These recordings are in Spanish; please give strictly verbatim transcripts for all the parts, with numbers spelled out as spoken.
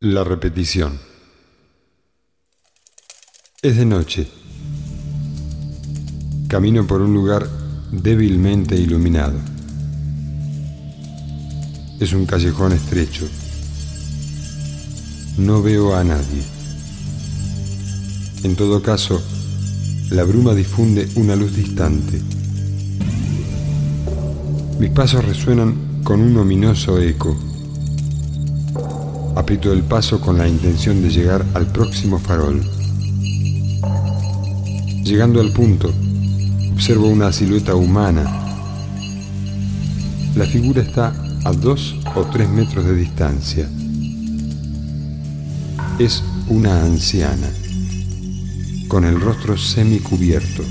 La repetición. Es de noche. Camino por un lugar débilmente iluminado. Es un callejón estrecho. No veo a nadie. En todo caso, la bruma difunde una luz distante. Mis pasos resuenan con un ominoso eco. Aprieto el paso con la intención de llegar al próximo farol. Llegando al punto, observo una silueta humana. La figura está a dos o tres metros de distancia. Es una anciana, con el rostro semicubierto.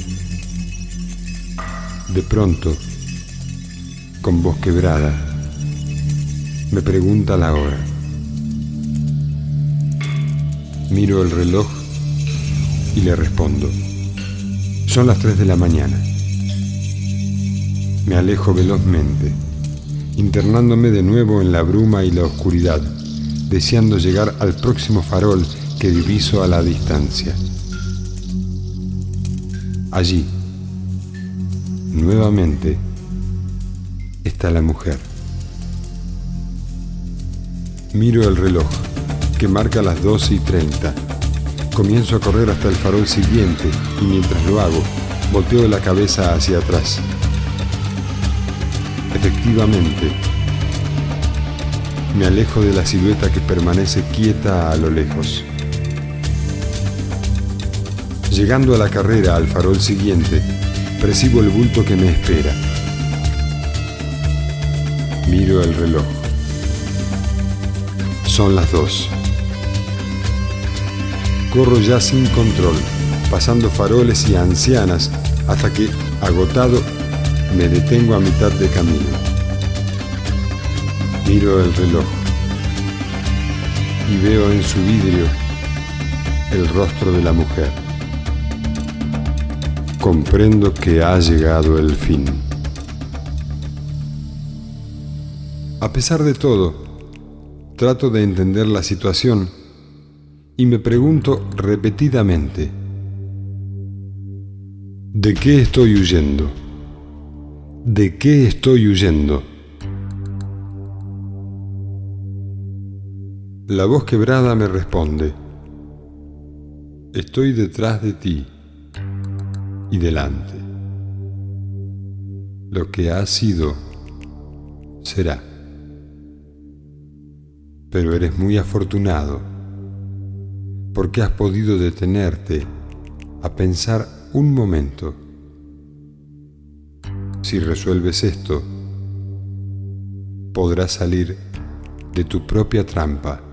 De pronto, con voz quebrada, me pregunta la hora. Miro el reloj y le respondo. Son las tres de la mañana. Me alejo velozmente, internándome de nuevo en la bruma y la oscuridad, deseando llegar al próximo farol que diviso a la distancia. Allí, nuevamente, está la mujer. Miro el reloj, que marca las doce y treinta. Comienzo a correr hasta el farol siguiente y mientras lo hago, volteo la cabeza hacia atrás. Efectivamente, me alejo de la silueta que permanece quieta a lo lejos. Llegando a la carrera al farol siguiente, percibo el bulto que me espera. Miro el reloj. Son las dos. Corro ya sin control, pasando faroles y ancianas, hasta que, agotado, me detengo a mitad de camino. Miro el reloj y veo en su vidrio el rostro de la mujer. Comprendo que ha llegado el fin. A pesar de todo, trato de entender la situación y me pregunto repetidamente: ¿de qué estoy huyendo? ¿De qué estoy huyendo? La voz quebrada me responde: estoy detrás de ti y delante. Lo que ha sido, será. Pero eres muy afortunado, porque has podido detenerte a pensar un momento. Si resuelves esto, podrás salir de tu propia trampa.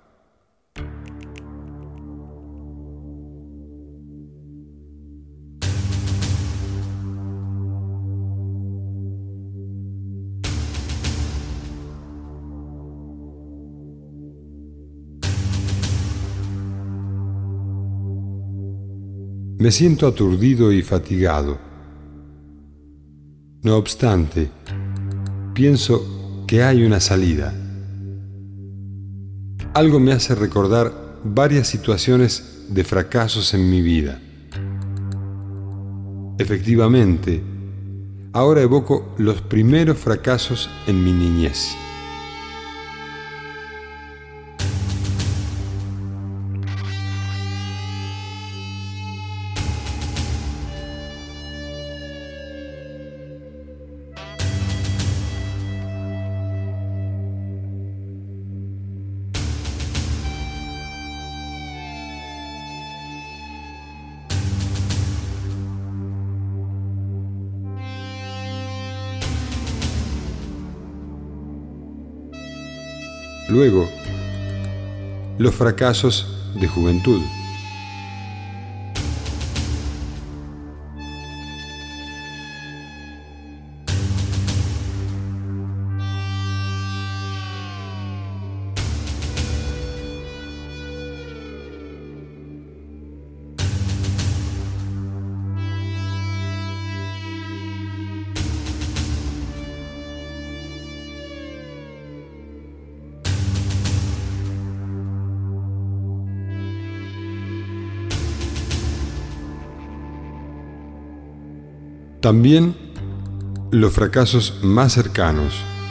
Me siento aturdido y fatigado. No obstante, pienso que hay una salida. Algo me hace recordar varias situaciones de fracasos en mi vida. Efectivamente, ahora evoco los primeros fracasos en mi niñez. Luego, los fracasos de juventud. También los fracasos más cercanos.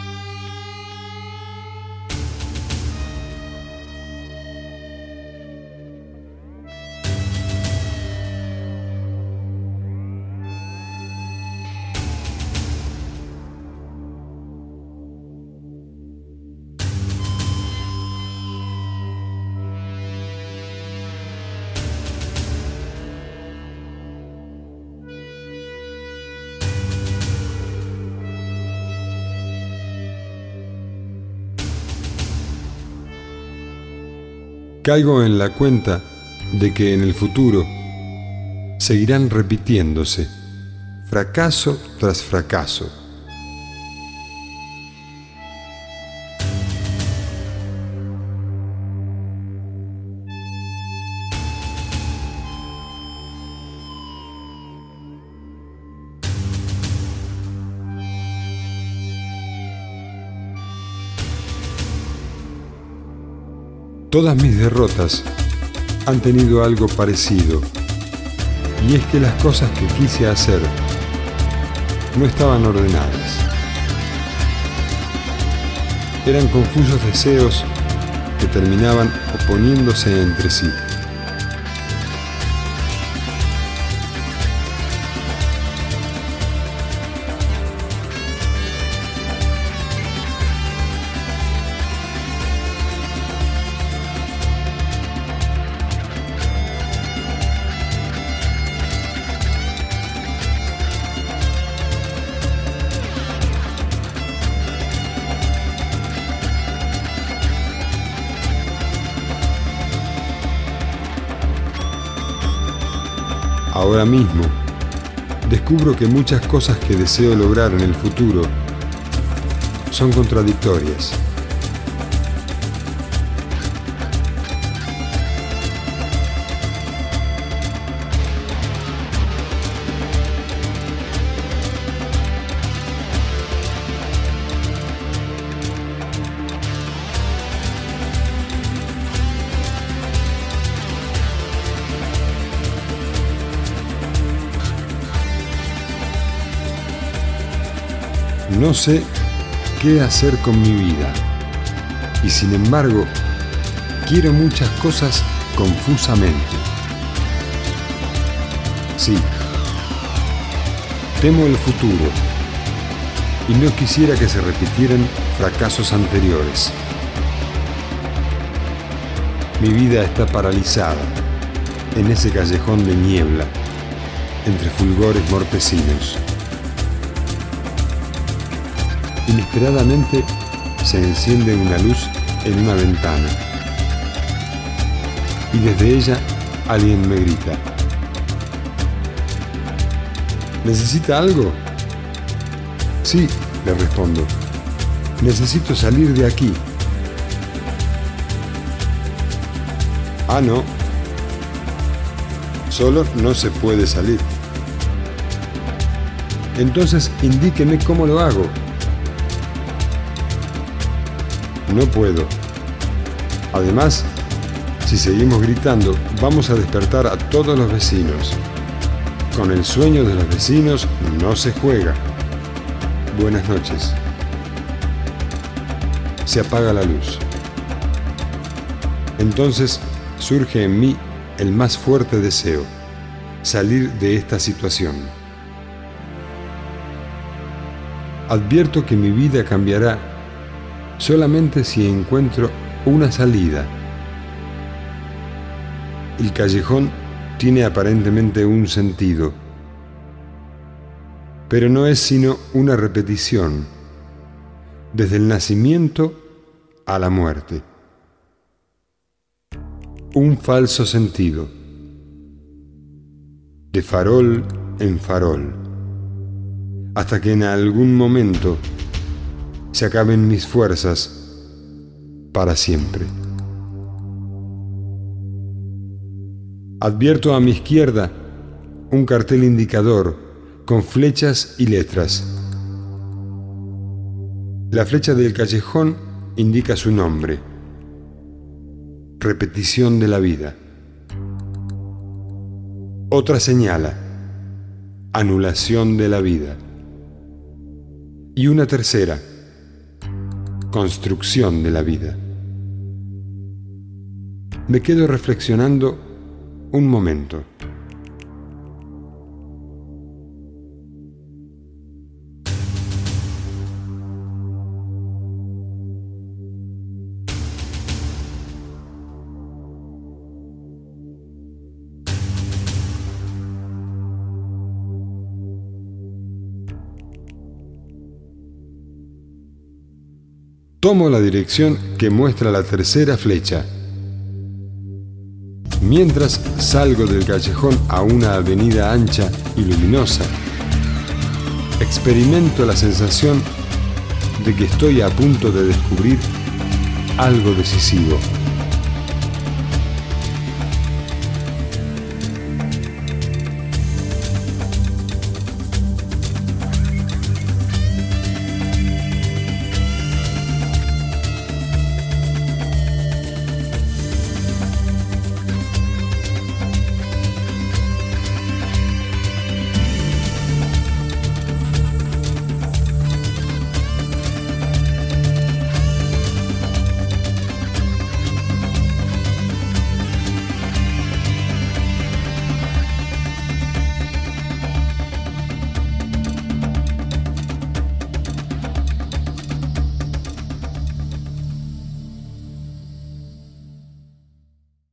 Caigo en la cuenta de que en el futuro seguirán repitiéndose fracaso tras fracaso. Todas mis derrotas han tenido algo parecido, y es que las cosas que quise hacer no estaban ordenadas. Eran confusos deseos que terminaban oponiéndose entre sí. Ahora mismo, descubro que muchas cosas que deseo lograr en el futuro son contradictorias. No sé qué hacer con mi vida y sin embargo quiero muchas cosas confusamente. Sí, temo el futuro y no quisiera que se repitieran fracasos anteriores. Mi vida está paralizada en ese callejón de niebla entre fulgores mortecinos. Inesperadamente se enciende una luz en una ventana y desde ella alguien me grita: ¿necesita algo? Sí, le respondo. Necesito salir de aquí. Ah, no. Solo no se puede salir. Entonces indíqueme cómo lo hago. No puedo. Además, si seguimos gritando, vamos a despertar a todos los vecinos. Con el sueño de los vecinos no se juega. Buenas noches. Se apaga la luz. Entonces surge en mí el más fuerte deseo: salir de esta situación. Advierto que mi vida cambiará solamente si encuentro una salida. El callejón tiene aparentemente un sentido, pero no es sino una repetición, desde el nacimiento a la muerte. Un falso sentido, de farol en farol, hasta que en algún momento se acaben mis fuerzas para siempre. Advierto a mi izquierda un cartel indicador con flechas y letras. La flecha del callejón indica su nombre: repetición de la vida. Otra señala: anulación de la vida. Y una tercera, construcción de la vida. Me quedo reflexionando un momento. Tomo la dirección que muestra la tercera flecha. Mientras salgo del callejón a una avenida ancha y luminosa, experimento la sensación de que estoy a punto de descubrir algo decisivo.